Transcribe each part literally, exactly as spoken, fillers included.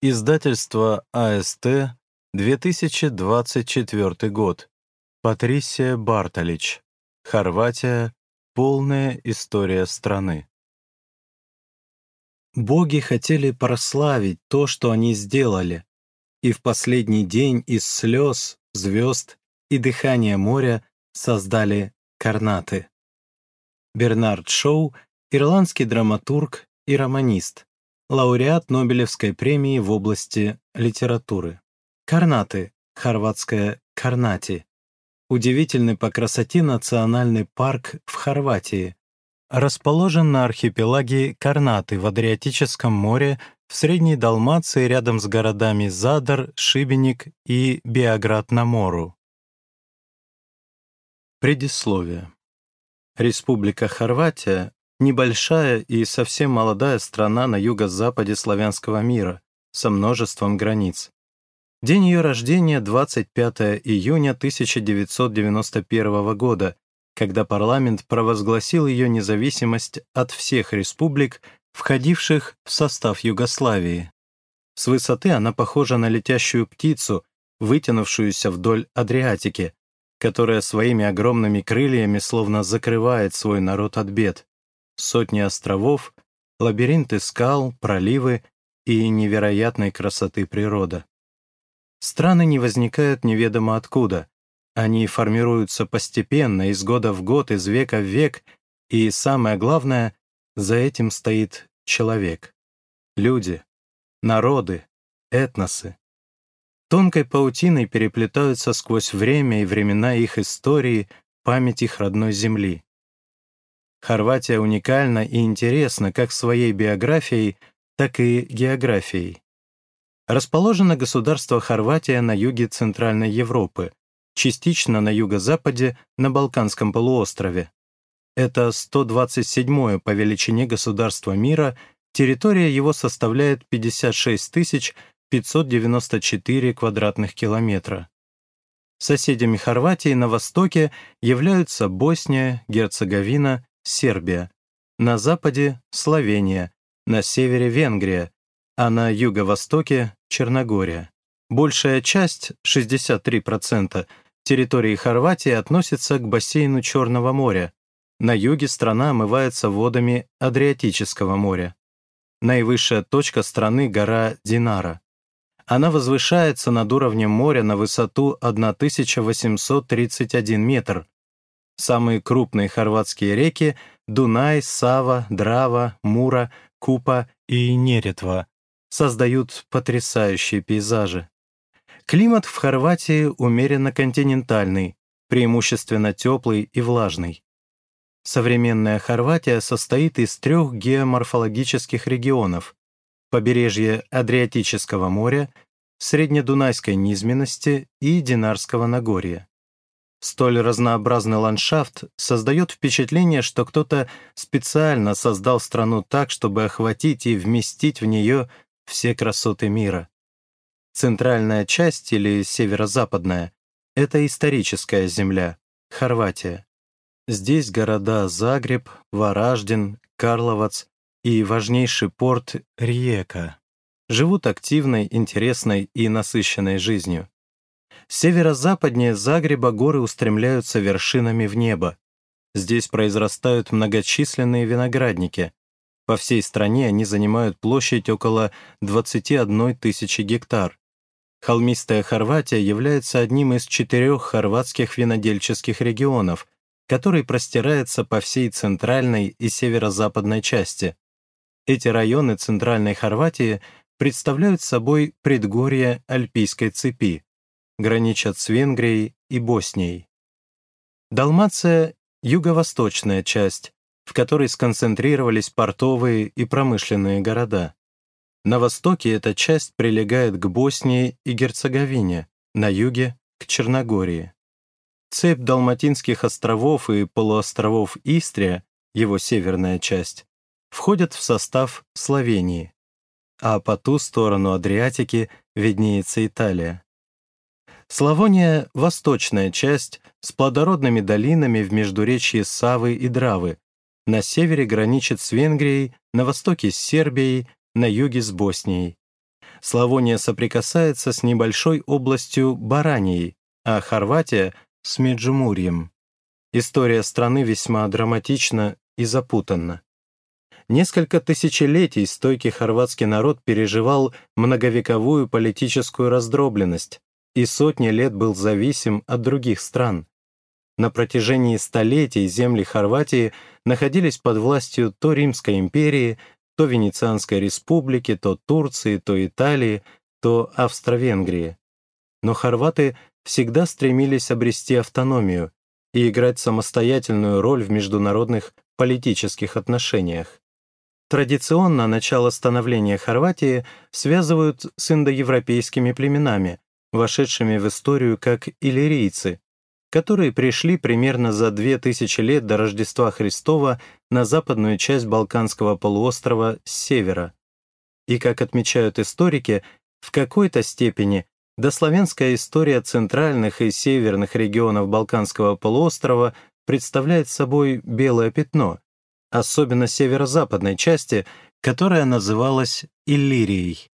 Издательство АСТ, две тысячи двадцать четвёртый год. Патрисия Бартолич. Хорватия. Полная история страны. Боги хотели прославить то, что они сделали, и в последний день из слез, звезд и дыхания моря создали Карнаты. Бернард Шоу — ирландский драматург и романист, лауреат Нобелевской премии в области литературы. Карнаты, хорватское Карнати, удивительный по красоте национальный парк в Хорватии, расположен на архипелаге Карнаты в Адриатическом море в Средней Далмации рядом с городами Задар, Шибеник и Биоград-на-Мору. Предисловие. Республика Хорватия — небольшая и совсем молодая страна на юго-западе славянского мира со множеством границ. День ее рождения — двадцать пятого июня тысяча девятьсот девяносто первого года, когда парламент провозгласил ее независимость от всех республик, входивших в состав Югославии. С высоты она похожа на летящую птицу, вытянувшуюся вдоль Адриатики, которая своими огромными крыльями словно закрывает свой народ от бед. Сотни островов, лабиринты скал, проливы и невероятной красоты природа. Страны не возникают неведомо откуда. Они формируются постепенно, из года в год, из века в век, и, самое главное, за этим стоит человек. Люди, народы, этносы. Тонкой паутиной переплетаются сквозь время и времена их истории, память их родной земли. Хорватия уникальна и интересна как своей биографией, так и географией. Расположено государство Хорватия на юге Центральной Европы, частично на юго-западе, на Балканском полуострове. Это сто двадцать седьмое по величине государство мира, территория его составляет пятьдесят шесть тысяч пятьсот девяносто четыре квадратных километра. Соседями Хорватии на востоке являются Босния, Герцеговина, Сербия, на западе — Словения, на севере — Венгрия, а на юго-востоке — Черногория. Большая часть, шестьдесят три процента, территории Хорватии относится к бассейну Черного моря. На юге страна омывается водами Адриатического моря. Наивысшая точка страны — гора Динара. Она возвышается над уровнем моря на высоту тысяча восемьсот тридцать один метр. Самые крупные хорватские реки — Дунай, Сава, Драва, Мура, Купа и Неретва — создают потрясающие пейзажи. Климат в Хорватии умеренно континентальный, преимущественно теплый и влажный. Современная Хорватия состоит из трех геоморфологических регионов: побережье Адриатического моря, Среднедунайской низменности и Динарского Нагорья. Столь разнообразный ландшафт создает впечатление, что кто-то специально создал страну так, чтобы охватить и вместить в нее все красоты мира. Центральная часть, или северо-западная, — это историческая земля, Хорватия. Здесь города Загреб, Вараждин, Карловац и важнейший порт Риека живут активной, интересной и насыщенной жизнью. Северо-западнее Загреба горы устремляются вершинами в небо. Здесь произрастают многочисленные виноградники. По всей стране они занимают площадь около двадцати одной тысячи гектар. Холмистая Хорватия является одним из четырех хорватских винодельческих регионов, который простирается по всей центральной и северо-западной части. Эти районы Центральной Хорватии представляют собой предгорье Альпийской цепи, граничат с Венгрией и Боснией. Далмация — юго-восточная часть, в которой сконцентрировались портовые и промышленные города. На востоке эта часть прилегает к Боснии и Герцеговине, на юге — к Черногории. Цепь Далматинских островов и полуостровов Истрия, его северная часть, входят в состав Словении, а по ту сторону Адриатики виднеется Италия. Славония — восточная часть с плодородными долинами в междуречье Савы и Дравы, на севере граничит с Венгрией, на востоке с Сербией, на юге с Боснией. Славония соприкасается с небольшой областью Барании, а Хорватия — с Меджимурьем. История страны весьма драматична и запутанна. Несколько тысячелетий стойкий хорватский народ переживал многовековую политическую раздробленность и сотни лет был зависим от других стран. На протяжении столетий земли Хорватии находились под властью то Римской империи, то Венецианской республики, то Турции, то Италии, то Австро-Венгрии. Но хорваты всегда стремились обрести автономию и играть самостоятельную роль в международных политических отношениях. Традиционно начало становления Хорватии связывают с индоевропейскими племенами, вошедшими в историю как иллирийцы, которые пришли примерно за две тысячи лет до Рождества Христова на западную часть Балканского полуострова с севера. И, как отмечают историки, в какой-то степени дославянская история центральных и северных регионов Балканского полуострова представляет собой белое пятно, особенно северо-западной части, которая называлась Иллирией.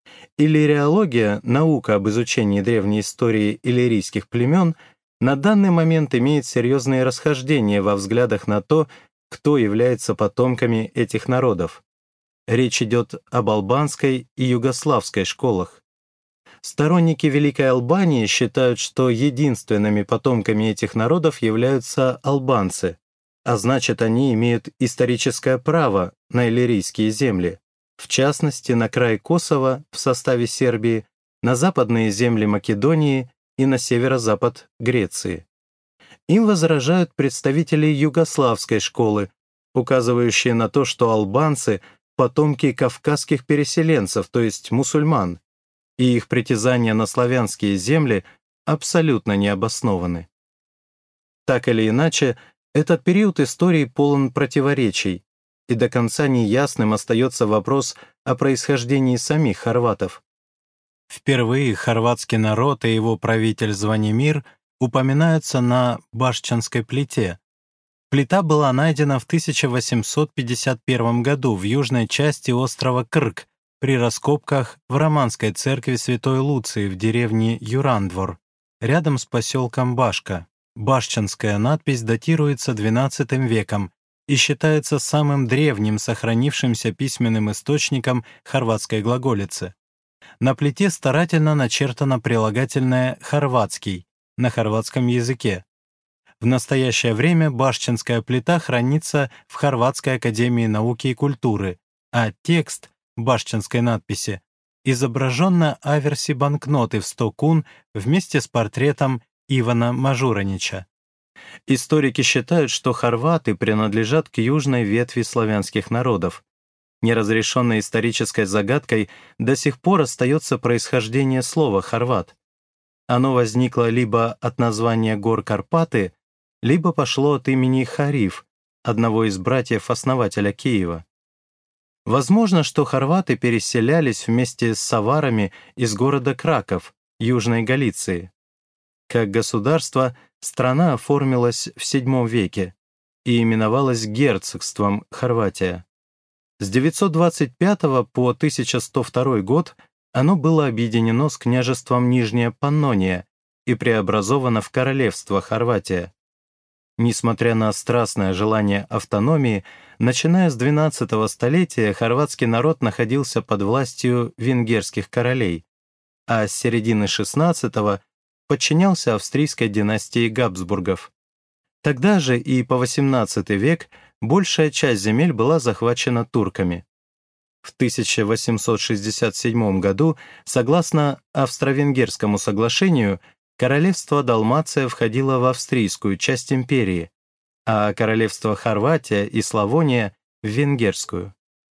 Иллириология, наука об изучении древней истории иллирийских племен, на данный момент имеет серьезные расхождения во взглядах на то, кто является потомками этих народов. Речь идет об албанской и югославской школах. Сторонники Великой Албании считают, что единственными потомками этих народов являются албанцы, а значит, они имеют историческое право на иллирийские земли, в частности, на край Косово в составе Сербии, на западные земли Македонии и на северо-запад Греции. Им возражают представители югославской школы, указывающие на то, что албанцы — потомки кавказских переселенцев, то есть мусульман, и их притязания на славянские земли абсолютно необоснованы. Так или иначе, этот период истории полон противоречий, и до конца неясным остается вопрос о происхождении самих хорватов. Впервые хорватский народ и его правитель Звонимир упоминаются на Башчанской плите. Плита была найдена в тысяча восемьсот пятьдесят первом году в южной части острова Крк при раскопках в романской церкви Святой Луции в деревне Юрандвор, рядом с поселком Башка. Башчанская надпись датируется двенадцатым веком и считается самым древним сохранившимся письменным источником хорватской глаголицы. На плите старательно начертано прилагательное «хорватский» на хорватском языке. В настоящее время Башчанская плита хранится в Хорватской академии науки и культуры, а текст башчанской надписи изображен на аверсе банкноты в сто кун вместе с портретом Ивана Мажуранича. Историки считают, что хорваты принадлежат к южной ветви славянских народов. Неразрешенной исторической загадкой до сих пор остается происхождение слова «хорват». Оно возникло либо от названия гор Карпаты, либо пошло от имени Хариф, одного из братьев-основателя Киева. Возможно, что хорваты переселялись вместе с саварами из города Краков, Южной Галиции. Как государство, страна оформилась в седьмом веке и именовалась герцогством Хорватия. С девятьсот двадцать пятого по тысяча сто второй год оно было объединено с княжеством Нижняя Паннония и преобразовано в королевство Хорватия. Несмотря на страстное желание автономии, начиная с двенадцатого столетия хорватский народ находился под властью венгерских королей, а с середины шестнадцатого подчинялся австрийской династии Габсбургов. Тогда же и по восемнадцатый век большая часть земель была захвачена турками. В тысяча восемьсот шестьдесят седьмом году, согласно Австро-Венгерскому соглашению, королевство Далмация входило в австрийскую часть империи, а королевство Хорватия и Славония — в венгерскую.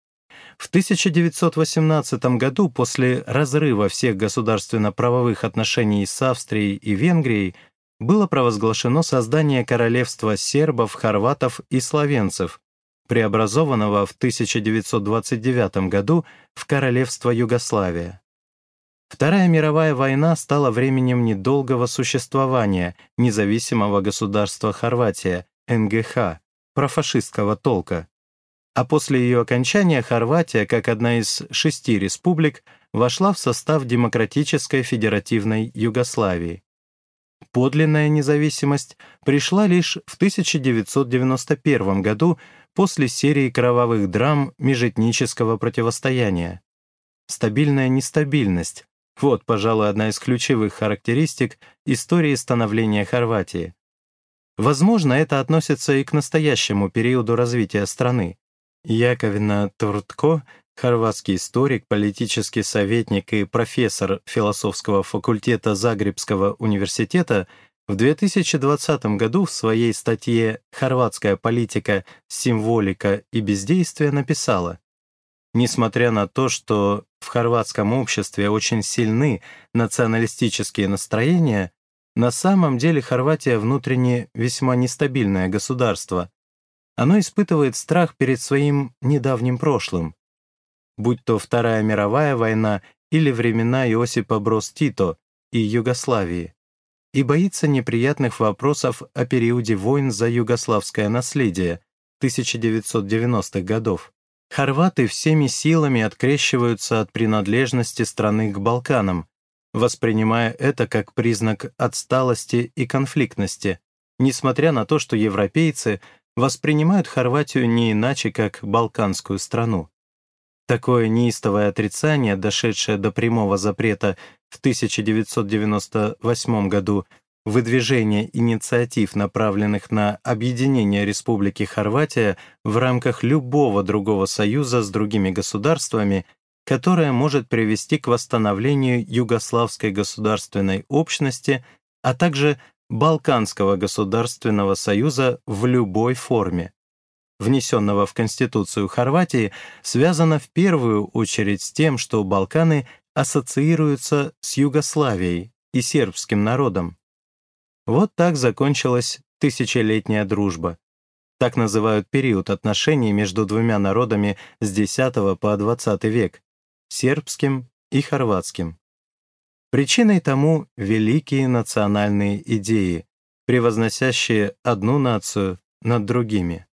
В тысяча девятьсот восемнадцатом году, после разрыва всех государственно-правовых отношений с Австрией и Венгрией, было провозглашено создание королевства сербов, хорватов и словенцев, преобразованного в тысяча девятьсот двадцать девятом году в королевство Югославия. Вторая мировая война стала временем недолгого существования независимого государства Хорватия, эн гэ ха, профашистского толка. А после ее окончания Хорватия, как одна из шести республик, вошла в состав демократической федеративной Югославии. Подлинная независимость пришла лишь в тысяча девятьсот девяносто первом году после серии кровавых драм межэтнического противостояния. Стабильная нестабильность — вот, пожалуй, одна из ключевых характеристик истории становления Хорватии. Возможно, это относится и к настоящему периоду развития страны. Яковина Туртко, хорватский историк, политический советник и профессор философского факультета Загребского университета, в две тысячи двадцатом году в своей статье «Хорватская политика, символика и бездействие» написала: «Несмотря на то, что в хорватском обществе очень сильны националистические настроения, на самом деле Хорватия внутренне весьма нестабильное государство. Оно испытывает страх перед своим недавним прошлым, будь то Вторая мировая война или времена Иосипа Броз Тито и Югославии, и боится неприятных вопросов о периоде войн за югославское наследие тысяча девятьсот девяностых годов. Хорваты всеми силами открещиваются от принадлежности страны к Балканам, воспринимая это как признак отсталости и конфликтности, несмотря на то, что европейцы воспринимают Хорватию не иначе, как балканскую страну. Такое неистовое отрицание, дошедшее до прямого запрета в тысяча девятьсот девяносто восьмом году выдвижения инициатив, направленных на объединение Республики Хорватия в рамках любого другого союза с другими государствами, которое может привести к восстановлению Югославской государственной общности, а также Балканского государственного союза в любой форме, внесенного в Конституцию Хорватии, связано в первую очередь с тем, что Балканы ассоциируются с Югославией и сербским народом. Вот так закончилась тысячелетняя дружба. Так называют период отношений между двумя народами с десятого по двадцатый век, сербским и хорватским. Причиной тому великие национальные идеи, превозносящие одну нацию над другими.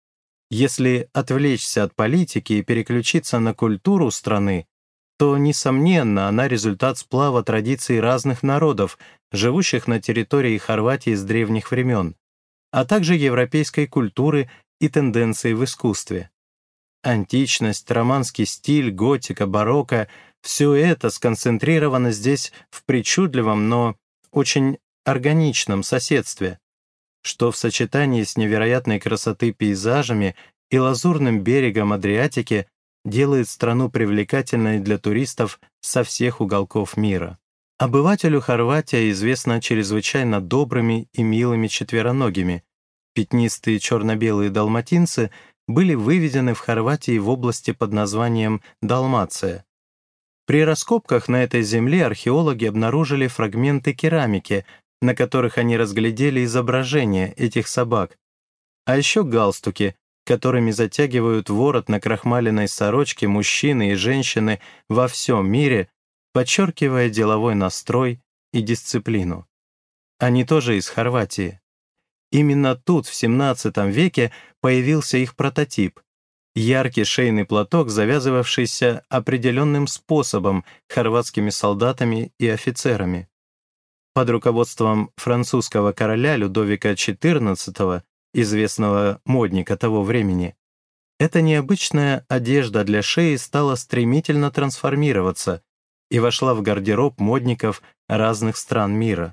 Если отвлечься от политики и переключиться на культуру страны, то, несомненно, она результат сплава традиций разных народов, живущих на территории Хорватии с древних времен, а также европейской культуры и тенденций в искусстве. Античность, романский стиль, готика, барокко — все это сконцентрировано здесь в причудливом, но очень органичном соседстве, что в сочетании с невероятной красоты пейзажами и лазурным берегом Адриатики делает страну привлекательной для туристов со всех уголков мира. Обывателю Хорватия известна чрезвычайно добрыми и милыми четвероногими. Пятнистые черно-белые далматинцы были выведены в Хорватии в области под названием Далмация. При раскопках на этой земле археологи обнаружили фрагменты керамики, на которых они разглядели изображения этих собак, а еще галстуки, которыми затягивают ворот на крахмаленной сорочке мужчины и женщины во всем мире, подчеркивая деловой настрой и дисциплину. Они тоже из Хорватии. Именно тут, в семнадцатом веке, появился их прототип — яркий шейный платок, завязывавшийся определенным способом хорватскими солдатами и офицерами. Под руководством французского короля Людовика четырнадцатого, известного модника того времени, эта необычная одежда для шеи стала стремительно трансформироваться и вошла в гардероб модников разных стран мира.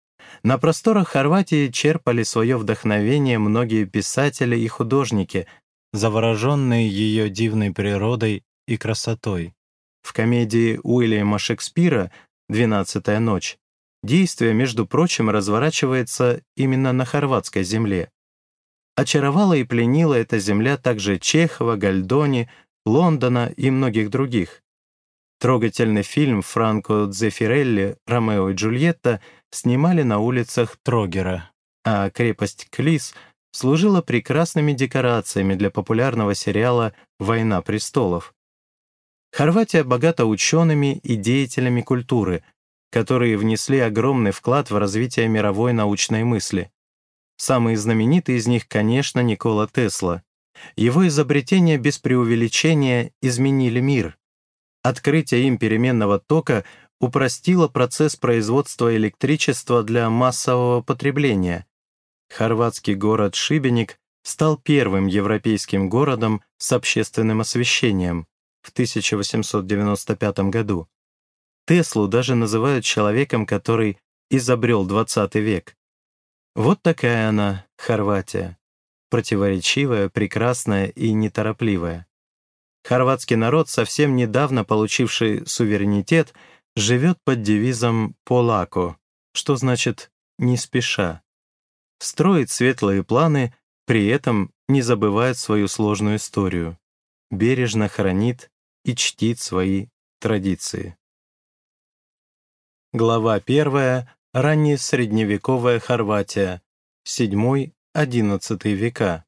На просторах Хорватии черпали свое вдохновение многие писатели и художники, завороженные ее дивной природой и красотой. В комедии Уильяма Шекспира «Двенадцатая ночь» действие, между прочим, разворачивается именно на хорватской земле. Очаровала и пленила эта земля также Чехова, Гальдони, Лондона и многих других. Трогательный фильм Франко Дзеффирелли «Ромео и Джульетта» снимали на улицах Трогера, а крепость Клис служила прекрасными декорациями для популярного сериала «Война престолов». Хорватия богата учеными и деятелями культуры, которые внесли огромный вклад в развитие мировой научной мысли. Самый знаменитый из них, конечно, Никола Тесла. Его изобретения без преувеличения изменили мир. Открытие им переменного тока упростило процесс производства электричества для массового потребления. Хорватский город Шибеник стал первым европейским городом с общественным освещением в тысяча восемьсот девяносто пятом году. Теслу даже называют человеком, который изобрел двадцатый век. Вот такая она, Хорватия. Противоречивая, прекрасная и неторопливая. Хорватский народ, совсем недавно получивший суверенитет, живет под девизом «полако», что значит «не спеша». Строит светлые планы, при этом не забывает свою сложную историю, бережно хранит и чтит свои традиции. Глава первая. Раннесредневековая Хорватия. седьмой-одиннадцатый века.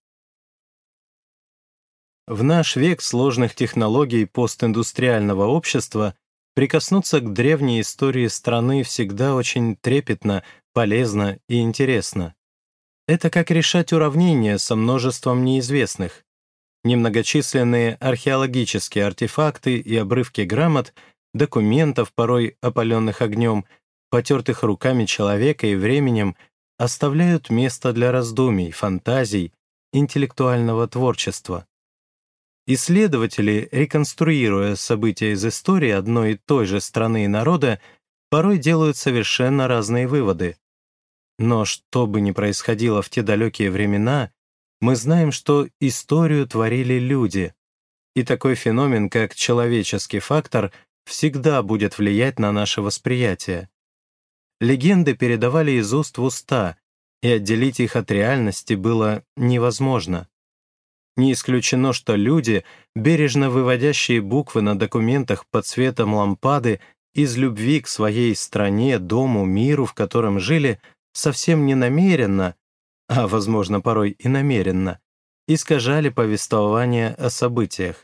В наш век сложных технологий постиндустриального общества прикоснуться к древней истории страны всегда очень трепетно, полезно и интересно. Это как решать уравнения со множеством неизвестных. Немногочисленные археологические артефакты и обрывки грамот, документов, порой опаленных огнем, потертых руками человека и временем, оставляют место для раздумий, фантазий, интеллектуального творчества. Исследователи, реконструируя события из истории одной и той же страны и народа, порой делают совершенно разные выводы. Но что бы ни происходило в те далекие времена, мы знаем, что историю творили люди, и такой феномен, как человеческий фактор, всегда будет влиять на наше восприятие. Легенды передавали из уст в уста, и отделить их от реальности было невозможно. Не исключено, что люди, бережно выводящие буквы на документах под светом лампады, из любви к своей стране, дому, миру, в котором жили, совсем не намеренно, а, возможно, порой и намеренно, искажали повествование о событиях.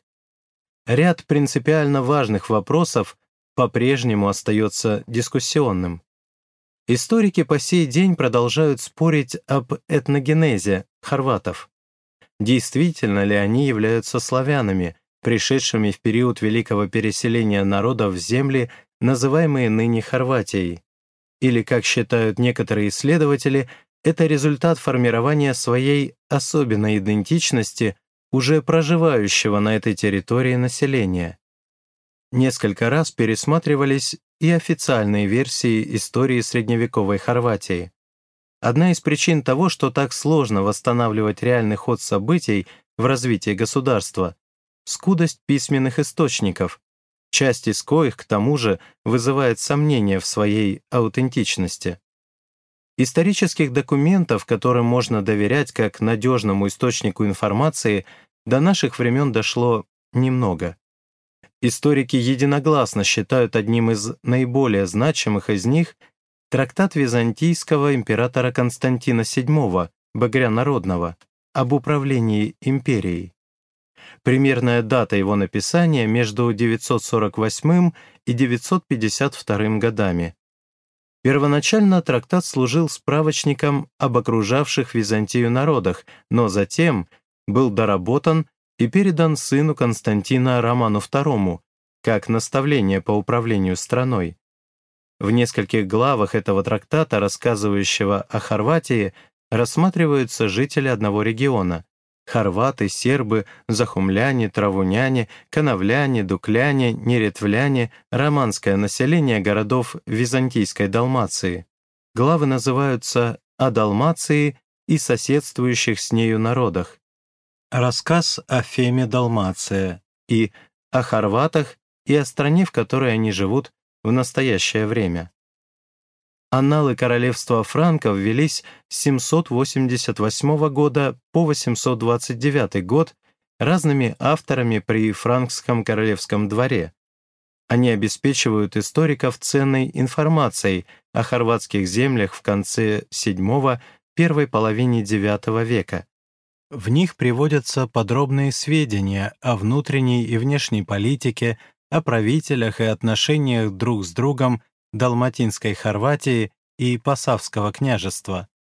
Ряд принципиально важных вопросов по-прежнему остается дискуссионным. Историки по сей день продолжают спорить об этногенезе хорватов. Действительно ли они являются славянами, пришедшими в период великого переселения народов в земли, называемые ныне Хорватией? Или, как считают некоторые исследователи, это результат формирования своей особенной идентичности уже проживающего на этой территории населения? Несколько раз пересматривались и официальные версии истории средневековой Хорватии. Одна из причин того, что так сложно восстанавливать реальный ход событий в развитии государства — скудость письменных источников, часть из коих, к тому же, вызывает сомнения в своей аутентичности. Исторических документов, которым можно доверять как надежному источнику информации, до наших времен дошло немного. Историки единогласно считают одним из наиболее значимых из них трактат византийского императора Константина седьмого, Багря Народного, об управлении империей. Примерная дата его написания между девятьсот сорок восьмым и девятьсот пятьдесят вторым годами. Первоначально трактат служил справочником об окружавших Византию народах, но затем был доработан и передан сыну Константина Роману второму, как наставление по управлению страной. В нескольких главах этого трактата, рассказывающего о Хорватии, рассматриваются жители одного региона — хорваты, сербы, захумляне, травуняне, коновляне, дукляне, неретвляне, романское население городов Византийской Далмации. Главы называются «О Далмации и соседствующих с нею народах», рассказ о Феме Далмация и о хорватах и о стране, в которой они живут в настоящее время. Анналы королевства франков велись с семьсот восемьдесят восьмого года по восемьсот двадцать девятый год разными авторами при франкском королевском дворе. Они обеспечивают историков ценной информацией о хорватских землях в конце седьмого — первой половине девятого века. В них приводятся подробные сведения о внутренней и внешней политике, о правителях и отношениях друг с другом Далматинской Хорватии и Посавского княжества.